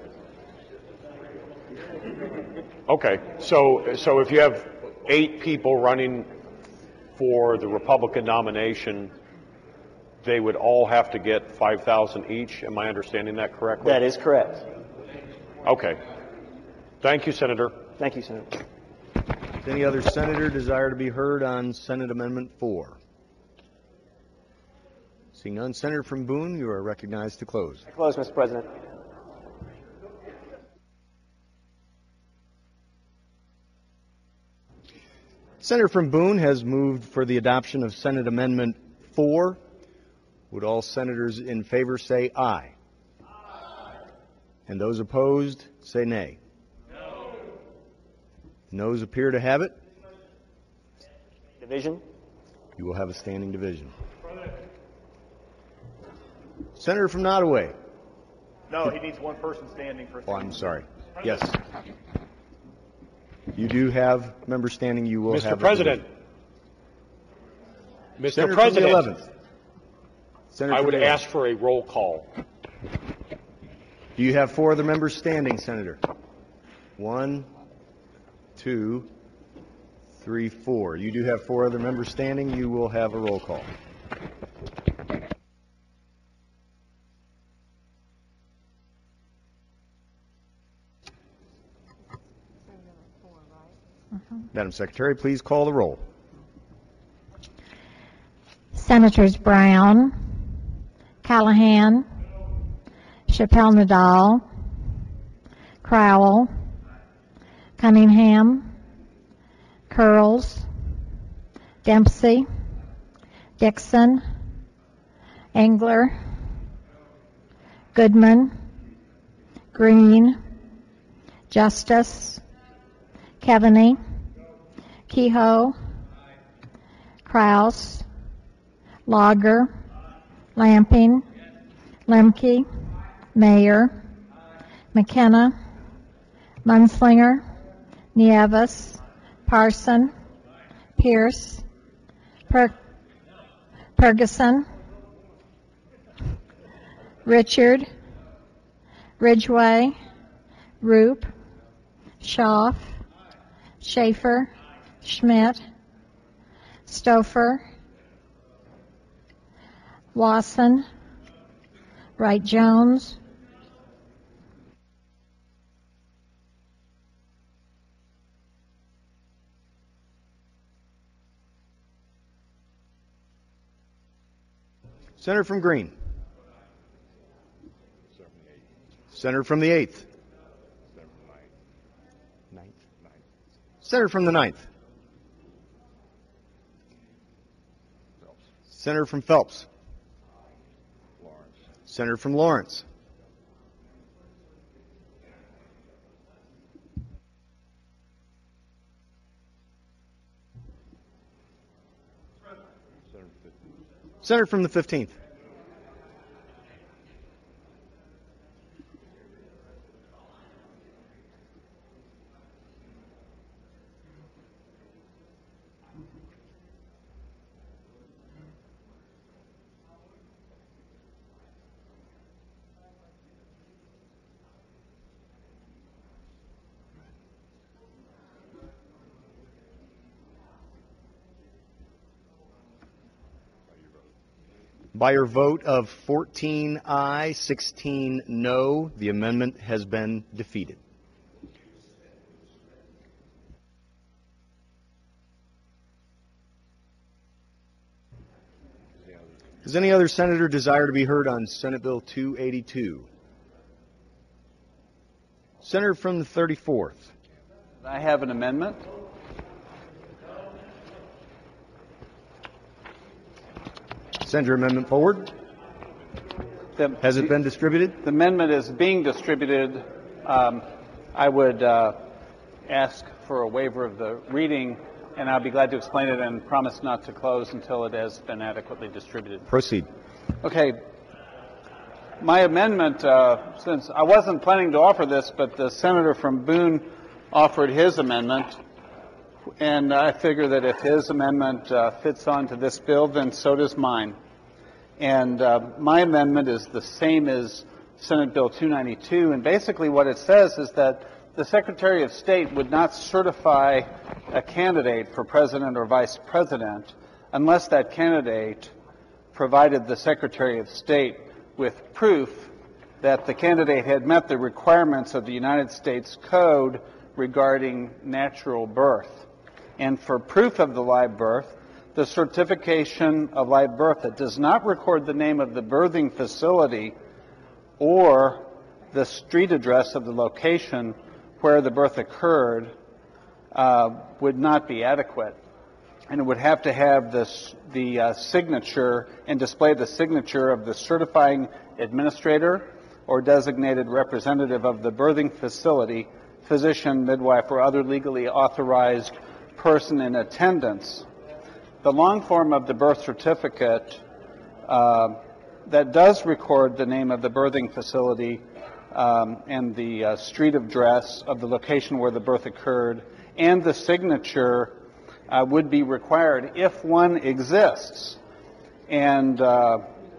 Okay, so, so if you have eight people running for the Republican nomination, they would all have to get five thousand each. Am I understanding that correctly? That is correct. Okay. Thank you, Senator. Thank you, Senator. Does any other senator desire to be heard on Senate Amendment four? Seeing none, Senator from Boone, you are recognized to close. I close, Mister President. Senator from Boone has moved for the adoption of Senate Amendment four. Would all senators in favor say aye? Aye. And those opposed say nay. No. Noes appear to have it. Division. You will have a standing division. Senator from Nottoway. No, he needs one person standing for. Oh, I'm sorry. Yes. You do have member standing. You will Mister have. President. Mister Senator President. From the eleventh. Senator I from would the ask for a roll call. Do you have four other members standing, Senator? One, two, three, four. You do have four other members standing. You will have a roll call. Madam Secretary, please call the roll. Senators Brown, Callahan, Chappelle Nadal, Crowell, Cunningham, Curls, Dempsey, Dixon, Engler, Goodman, Green, Justice, Keaveney, Kehoe, Kraus, Lager, Lamping, Lemke, Mayer, McKenna, Munslinger, Nieves, Parson, Pierce, per- Ferguson, Richard, Ridgway, Roop, Schaaf, Schaefer, Schmidt, Stouffer, Wasson, Wright Jones, Senator from Green. Senator from the eighth. Senator from the ninth. Senator from Phelps. Senator from Lawrence. Senator from the fifteenth. By your vote of fourteen aye, sixteen no, the amendment has been defeated. Does any other senator desire to be heard on Senate Bill two eighty-two? Senator from the thirty-fourth. I have an amendment. Send your amendment forward. The, Has it been distributed? The amendment is being distributed. Um, I would uh, ask for a waiver of the reading, and I'll be glad to explain it and promise not to close until it has been adequately distributed. Proceed. Okay. My amendment, uh, since I wasn't planning to offer this, but the senator from Boone offered his amendment, and I figure that if his amendment uh, fits onto this bill, then so does mine. And uh, my amendment is the same as Senate Bill two ninety-two, and basically what it says is that the Secretary of State would not certify a candidate for president or vice president unless that candidate provided the Secretary of State with proof that the candidate had met the requirements of the United States Code regarding natural birth. And for proof of the live birth, the certification of live birth that does not record the name of the birthing facility or the street address of the location where the birth occurred uh, would not be adequate. And it would have to have this, the uh, signature and display the signature of the certifying administrator or designated representative of the birthing facility, physician, midwife, or other legally authorized person in attendance. The long form of the birth certificate uh, that does record the name of the birthing facility um, and the uh, street address of the location where the birth occurred and the signature uh, would be required if one exists. And uh,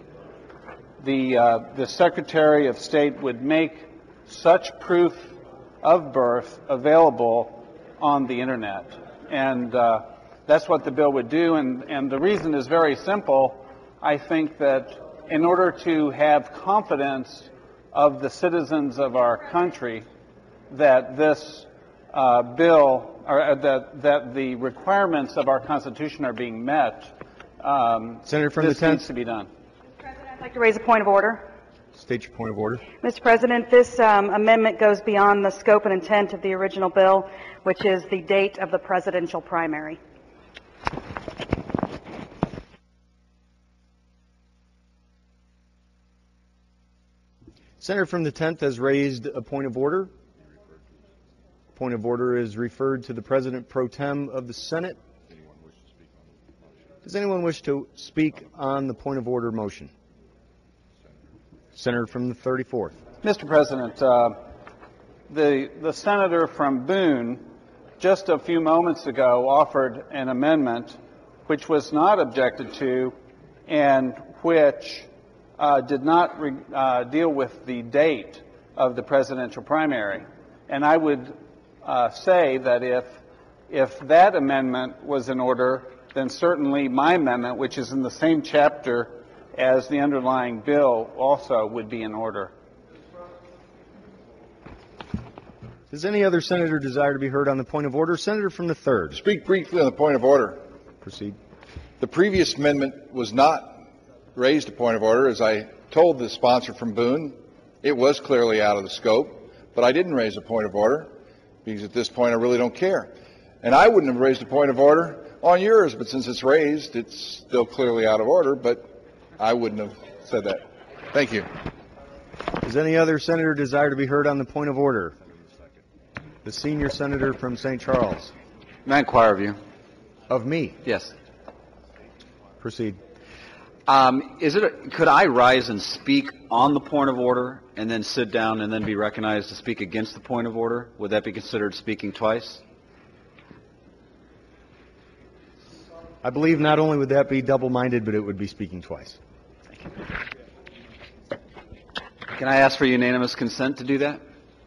the, uh, the Secretary of State would make such proof of birth available on the Internet. And uh, that's what the bill would do, and, and the reason is very simple. I think that in order to have confidence of the citizens of our country that this uh, bill, or that, that the requirements of our Constitution are being met, um, Senator from this the tenth. needs to be done. President, I'd like to raise a point of order. State your point of order. Mister President, this um, amendment goes beyond the scope and intent of the original bill, which is the date of the presidential primary. Senator from the tenth has raised a point of order. Point of order is referred to the President pro tem of the Senate. Does anyone wish to speak on the point of order motion? Senator from the thirty-fourth. Mister President, uh, the, the senator from Boone just a few moments ago offered an amendment which was not objected to and which uh, did not re, uh, deal with the date of the presidential primary. And I would uh, say that if, if that amendment was in order, then certainly my amendment, which is in the same chapter as the underlying bill, also would be in order. Does any other senator desire to be heard on the point of order? Senator from the third. Speak briefly on the point of order. Proceed. The previous amendment was not raised a point of order. As I told the sponsor from Boone, it was clearly out of the scope, but I didn't raise a point of order because at this point I really don't care. And I wouldn't have raised a point of order on yours, but since it's raised, it's still clearly out of order, but I wouldn't have said that. Thank you. Does any other senator desire to be heard on the point of order? The senior senator from Saint Charles. May I inquire of you? Of me? Yes. Proceed. Um, is it? A, could I rise and speak on the point of order and then sit down and then be recognized to speak against the point of order? Would that be considered speaking twice? I believe not only would that be double-minded, but it would be speaking twice. Thank you. Can I ask for unanimous consent to do that?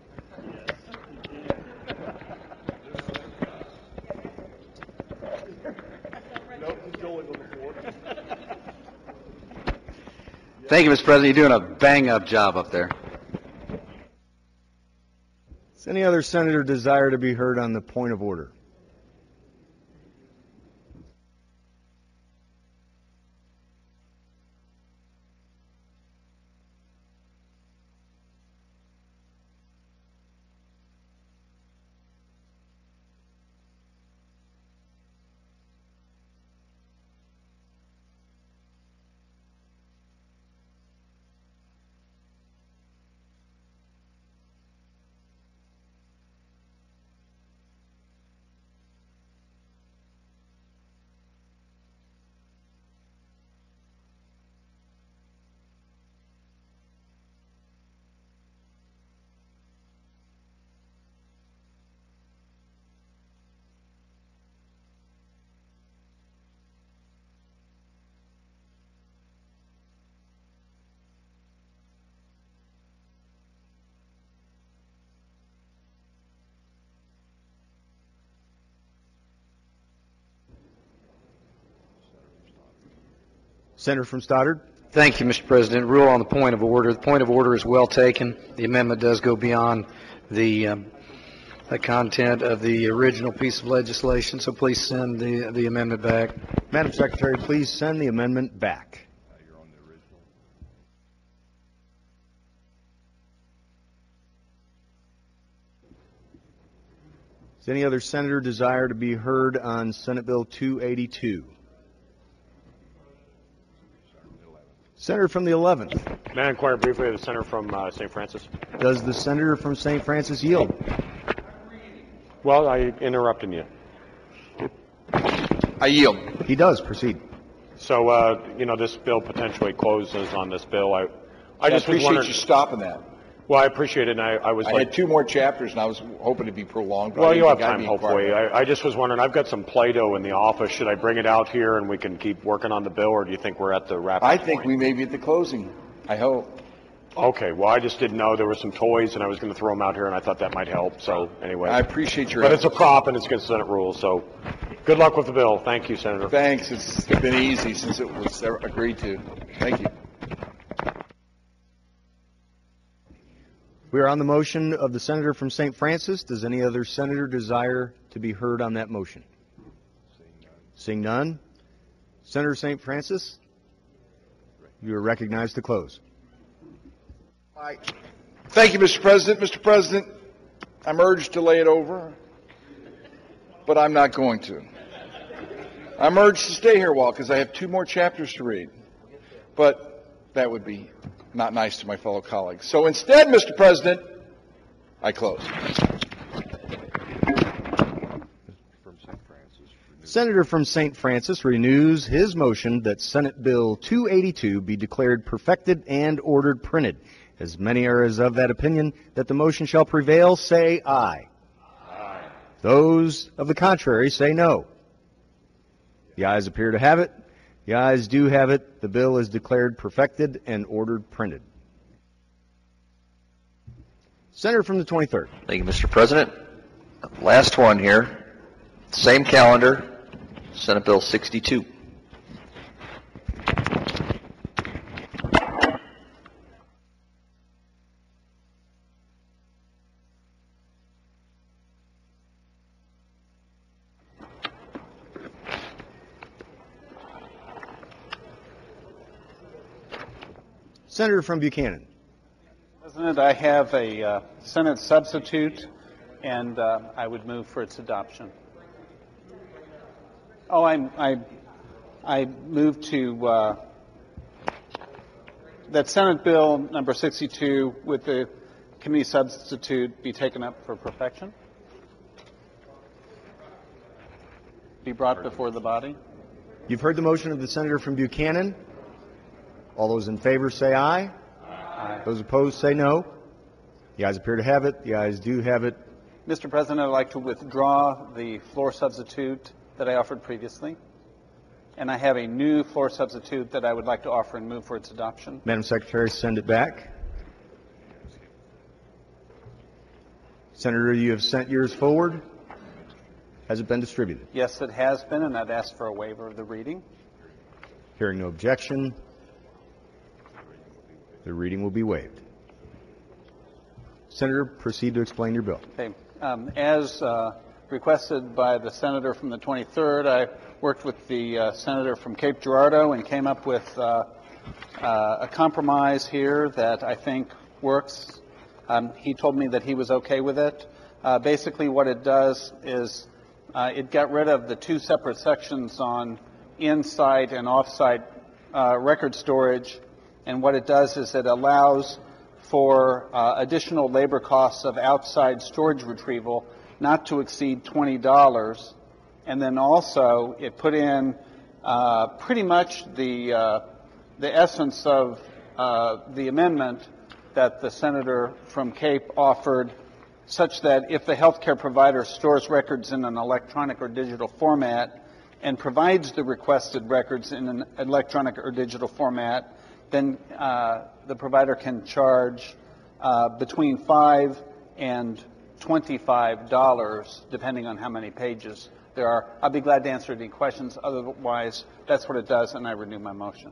Thank you, Mister President. You're doing a bang-up job up there. Does any other senator desire to be heard on the point of order? Senator from Stoddard. Thank you, Mister President. Rule on the point of order. The point of order is well taken. The amendment does go beyond the, um, the content of the original piece of legislation, so please send the, the amendment back. Madam Secretary, please send the amendment back. Does any other senator desire to be heard on Senate Bill two eighty-two? Senator from the eleventh. May I inquire briefly of the senator from uh, Saint Francis? Does the senator from Saint Francis yield? Well, I interrupted you. I yield. He does. Proceed. So, uh, you know, this bill potentially closes on this bill. I, I I just was appreciate wondering. you stopping that. Well, I appreciate it, and I, I was I like, had two more chapters, and I was hoping to be prolonged. But I well, didn't you'll have think I'd time, be part of hopefully. it. I, I just was wondering, I've got some Play-Doh in the office. Should I bring it out here and we can keep working on the bill, or do you think we're at the wrap-up I think point? we may be at the closing. I hope. Okay, well, I just didn't know there were some toys, and I was going to throw them out here, and I thought that might help. So, anyway. I appreciate your But it's a efforts. prop, and it's against Senate rules, so good luck with the bill. Thank you, Senator. Thanks. It's been easy since it was agreed to. Thank you. We are on the motion of the senator from Saint Francis. Does any other senator desire to be heard on that motion? Seeing none. Senator Saint Francis, you are recognized to close. Aye. Thank you, Mister President. Mister President, I'm urged to lay it over, but I'm not going to. I'm urged to stay here a while because I have two more chapters to read, but that would be not nice to my fellow colleagues. So instead, Mister President, I close. Senator from Saint Francis renews his motion that Senate Bill two eighty-two be declared perfected and ordered printed. As many are as of that opinion that the motion shall prevail, say aye. Aye. Those of the contrary say no. The ayes appear to have it. The ayes do have it. The bill is declared perfected and ordered printed. Senator from the twenty-third. Thank you, Mister President. Last one here. Same calendar. Senate Bill sixty-two. Senator from Buchanan. President, I have a uh, Senate substitute, and uh, I would move for its adoption. Oh, I I I move to uh, that Senate Bill number sixty-two with the committee substitute be taken up for perfection. Be brought before the body. You've heard the motion of the senator from Buchanan. All those in favor say aye. Aye. Those opposed say no. The ayes appear to have it. The ayes do have it. Mister President, I'd like to withdraw the floor substitute that I offered previously. And I have a new floor substitute that I would like to offer and move for its adoption. Madam Secretary, send it back. Senator, you have sent yours forward. Has it been distributed? Yes, it has been, and I'd ask for a waiver of the reading. Hearing no objection, the reading will be waived. Senator, proceed to explain your bill. Okay. Um, as uh, requested by the senator from the twenty-third, I worked with the uh, senator from Cape Girardeau and came up with uh, uh, a compromise here that I think works. Um, he told me that he was okay with it. Uh, basically, what it does is uh, it got rid of the two separate sections on in-site and off-site uh, record storage, and what it does is it allows for uh, additional labor costs of outside storage retrieval not to exceed twenty dollars, and then also it put in uh, pretty much the uh, the essence of uh, the amendment that the senator from Cape offered, such that if the healthcare provider stores records in an electronic or digital format and provides the requested records in an electronic or digital format, then uh, the provider can charge uh, between five and twenty-five dollars, depending on how many pages there are. I'll be glad to answer any questions. Otherwise, that's what it does, and I renew my motion.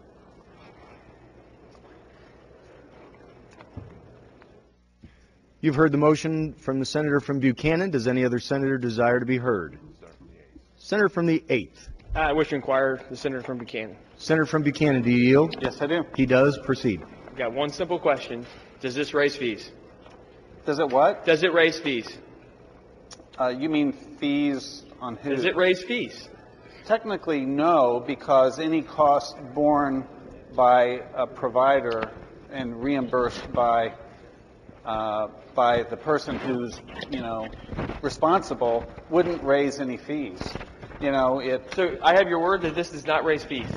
You've heard the motion from the senator from Buchanan. Does any other senator desire to be heard? Senator from the eighth. I wish to inquire the senator from Buchanan. Senator from Buchanan, do you yield? Yes, I do. He does. Proceed. I've got one simple question. Does this raise fees? Does it what? Does it raise fees? Uh, you mean fees on who? Does it raise fees? Technically, no, because any cost borne by a provider and reimbursed by uh, by the person who's, you know, responsible wouldn't raise any fees. You know, it. So I have your word that this does not raise fees.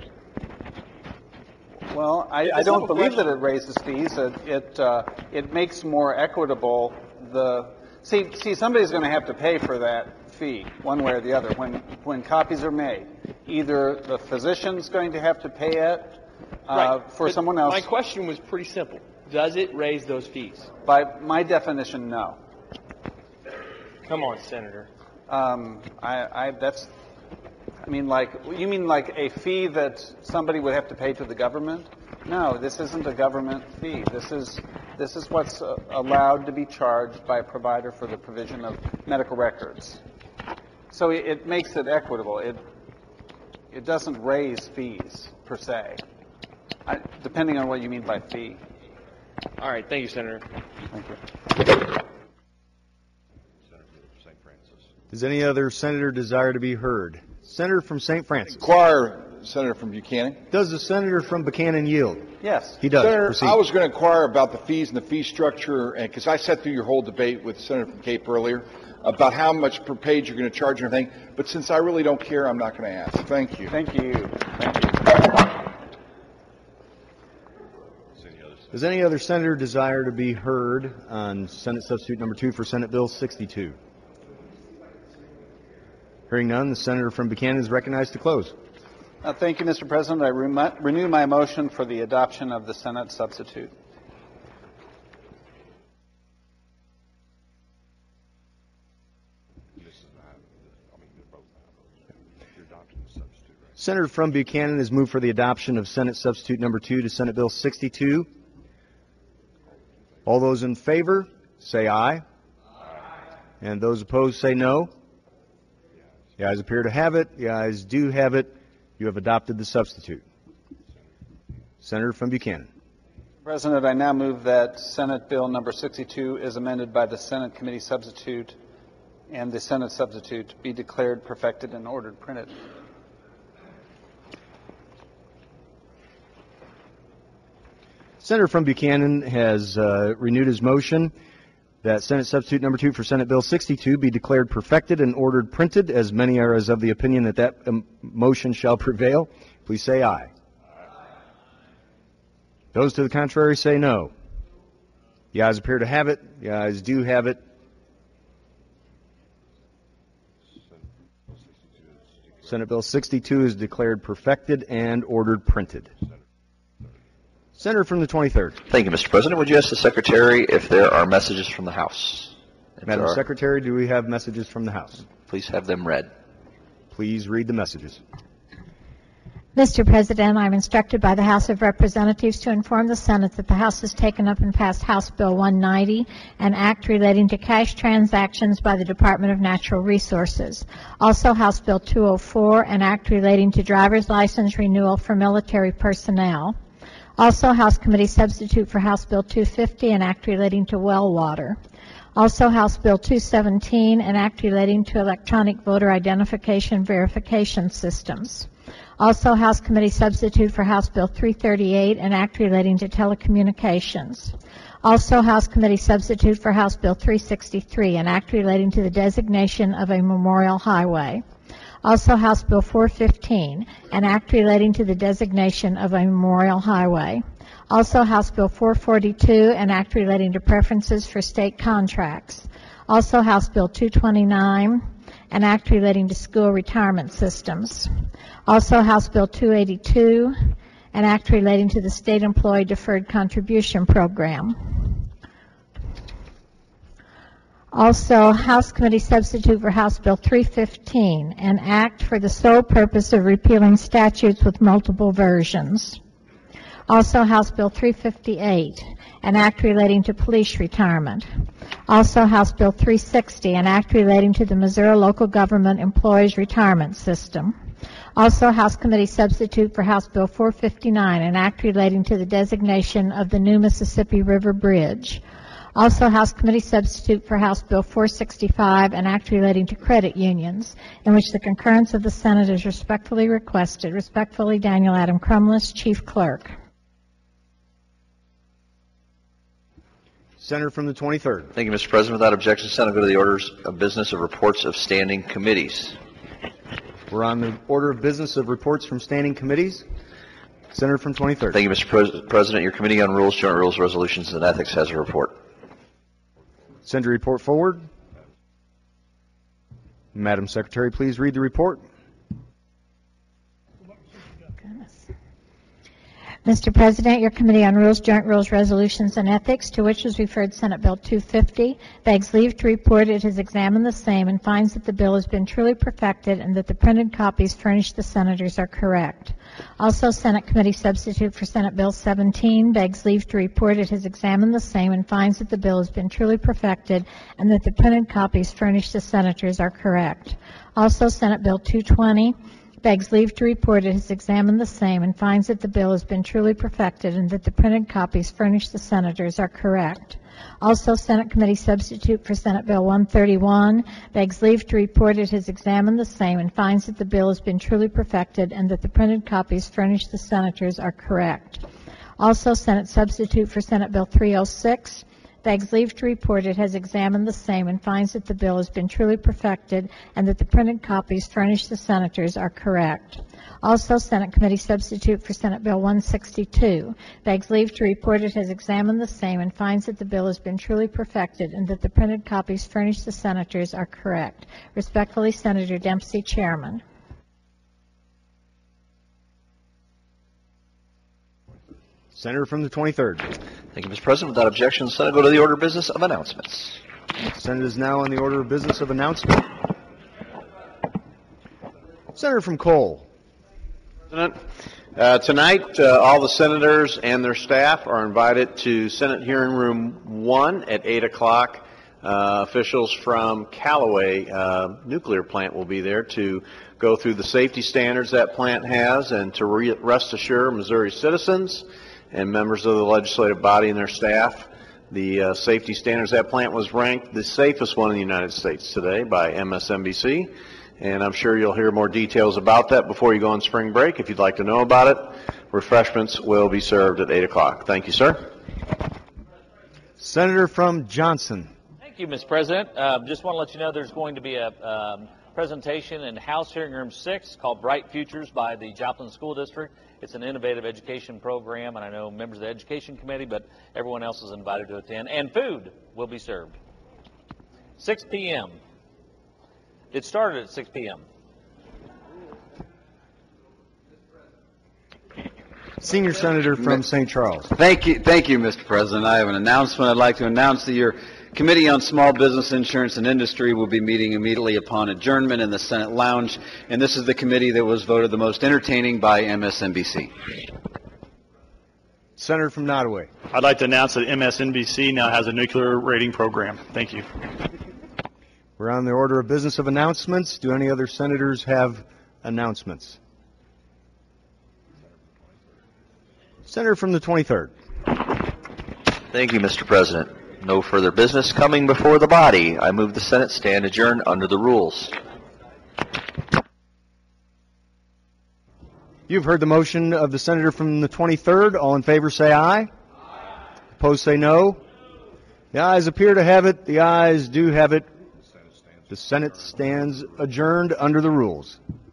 Well, I, I don't believe that it raises fees. It it, uh, it makes more equitable the. See, see, somebody's going to have to pay for that fee, one way or the other, when when copies are made. Either the physician's going to have to pay it uh, right. for but someone else. My question was pretty simple. Does it raise those fees? By my definition, no. Come on, Senator. Um, I, I that's. I mean, like, you mean like a fee that somebody would have to pay to the government? No, this isn't a government fee. This is this is what's uh, allowed to be charged by a provider for the provision of medical records. So it, it makes it equitable. It it doesn't raise fees per se, I, depending on what you mean by fee. All right, thank you, Senator. Thank you. Does any other senator desire to be heard? Senator from Saint Francis. Inquire, Senator from Buchanan. Does the senator from Buchanan yield? Yes. He does. Senator, Proceed. I was going to inquire about the fees and the fee structure, and because I sat through your whole debate with Senator from Cape earlier about how much per page you're going to charge and everything. But since I really don't care, I'm not going to ask. Thank you. Thank you. Thank you. Does any other senator desire to be heard on Senate Substitute Number two for Senate Bill sixty-two? Hearing none, the senator from Buchanan is recognized to close. Uh, thank you, Mister President. I re- renew my motion for the adoption of the Senate substitute. Senator from Buchanan has moved for the adoption of Senate Substitute Number two to Senate Bill sixty-two. All those in favor, say aye. Aye. And those opposed, say no. The ayes appear to have it. The ayes do have it. You have adopted the substitute. Senator from Buchanan. President, I now move that Senate Bill number sixty-two is amended by the Senate Committee Substitute and the Senate Substitute be declared perfected and ordered printed. Senator from Buchanan has uh, renewed his motion that Senate Substitute number two for Senate Bill sixty-two be declared perfected and ordered printed. As many are as of the opinion that that um, motion shall prevail, please say aye. Those to the contrary say no. The ayes appear to have it. The ayes do have it. Senate Bill sixty-two is declared perfected and ordered printed. Senator from the twenty-third. Thank you, Mister President. Would you ask the Secretary if there are messages from the House? If Madam there are, Secretary, do we have messages from the House? please have them read. Please read the messages. Mister President, I'm instructed by the House of Representatives to inform the Senate that the House has taken up and passed House Bill one ninety, an act relating to cash transactions by the Department of Natural Resources. Also, House Bill two oh four, an act relating to driver's license renewal for military personnel. Also, House Committee Substitute for House Bill two fifty, an act relating to well water. Also, House Bill two seventeen, an act relating to electronic voter identification verification systems. Also, House Committee Substitute for House Bill three thirty-eight, an act relating to telecommunications. Also, House Committee Substitute for House Bill three sixty-three, an act relating to the designation of a memorial highway. Also, House Bill four fifteen, an act relating to the designation of a memorial highway. Also, House Bill four forty-two, an act relating to preferences for state contracts. Also, House Bill two twenty-nine, an act relating to school retirement systems. Also, House Bill two eighty-two, an act relating to the State Employee Deferred Contribution Program. Also, House Committee Substitute for House Bill three fifteen, an act for the sole purpose of repealing statutes with multiple versions. Also, House Bill three fifty-eight, an act relating to police retirement. Also, House Bill three sixty, an act relating to the Missouri Local Government Employees Retirement System. Also, House Committee Substitute for House Bill four fifty-nine, an act relating to the designation of the new Mississippi River Bridge. Also, House Committee Substitute for House Bill four sixty-five, an act relating to credit unions, in which the concurrence of the Senate is respectfully requested. Respectfully, Daniel Adam Crumless, Chief Clerk. Senator from the twenty-third. Thank you, Mister President. Without objection, Senate go to the orders of business of reports of standing committees. We're on the order of business of reports from standing committees. Senator from twenty-third. Thank you, Mister Pres- President. Your Committee on Rules, Joint Rules, Resolutions, and Ethics has a report. Send a report forward. Madam Secretary, please read the report. Mister President, your Committee on Rules, Joint Rules, Resolutions, and Ethics, to which was referred Senate Bill two fifty, begs leave to report it has examined the same and finds that the bill has been truly perfected and that the printed copies furnished the senators are correct. Also, Senate Committee Substitute for Senate Bill seventeen begs leave to report it has examined the same and finds that the bill has been truly perfected and that the printed copies furnished to senators are correct. Also, Senate Bill two twenty begs leave to report it has examined the same and finds that the bill has been truly perfected and that the printed copies furnished the senators are correct. Also, Senate Committee Substitute for Senate Bill one thirty-one begs leave to report it has examined the same and finds that the bill has been truly perfected and that the printed copies furnished the senators are correct. Also, Senate Substitute for Senate Bill three oh six begs leave to report it has examined the same and finds that the bill has been truly perfected and that the printed copies furnished the senators are correct. Also, Senate Committee Substitute for Senate Bill one sixty-two begs leave to report it has examined the same and finds that the bill has been truly perfected and that the printed copies furnished the senators are correct. Respectfully, Senator Dempsey, Chairman. Senator from the twenty-third. Thank you, Mister President. Without objection, the Senate go to the order of business of announcements. The Senate is now on the order of business of announcement. Senator from Cole. President, uh, tonight, uh, all the senators and their staff are invited to Senate Hearing Room one at eight o'clock. Uh, officials from Callaway uh, nuclear plant will be there to go through the safety standards that plant has and to re- rest assure Missouri citizens and members of the legislative body and their staff. The uh, safety standards at that plant was ranked the safest one in the United States today by M S N B C, and I'm sure you'll hear more details about that before you go on spring break. If you'd like to know about it, refreshments will be served at eight o'clock. Thank you, sir. Senator from Johnson. Thank you, Mister President. Uh, just want to let you know there's going to be a um, presentation in House Hearing Room six called Bright Futures by the Joplin School District. It's an innovative education program, and I know members of the Education Committee, but everyone else is invited to attend. And food will be served. six p.m. It started at six p.m. Senior Senator from Saint Charles. Thank you, thank you, Mister President. I have an announcement. I'd like to announce that your Committee on Small Business, Insurance, and Industry will be meeting immediately upon adjournment in the Senate lounge, and this is the committee that was voted the most entertaining by M S N B C. Senator from Nottoway. I'd like to announce that M S N B C now has a nuclear rating program. Thank you. We're on the order of business of announcements. Do any other senators have announcements? Senator from the twenty-third. Thank you, Mister President. No further business coming before the body. I move the Senate stand adjourned under the rules. You've heard the motion of the senator from the twenty-third. All in favor say aye. Aye. Opposed say no. The ayes appear to have it. The ayes do have it. The Senate stands adjourned under the rules.